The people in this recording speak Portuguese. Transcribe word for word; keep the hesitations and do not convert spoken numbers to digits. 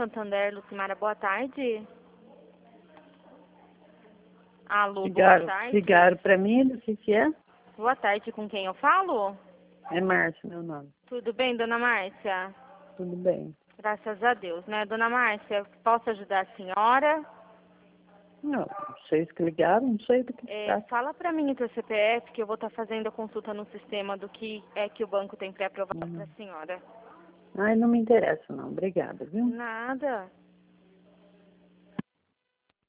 Santander, Lucimara, boa tarde. Alô, Ligaram, boa tarde. ligaram pra mim, não sei se é. Boa tarde, com quem eu falo? É Márcia, meu nome. Tudo bem, dona Márcia? Tudo bem. Graças a Deus, né? Dona Márcia, posso ajudar a senhora? Não, vocês que ligaram, não sei do que É, tá. fala pra mim o seu C P F, que eu vou estar fazendo a consulta no sistema do que é que o banco tem pré-aprovado Uhum. pra senhora. Ai, não me interessa não, obrigada, viu? Nada.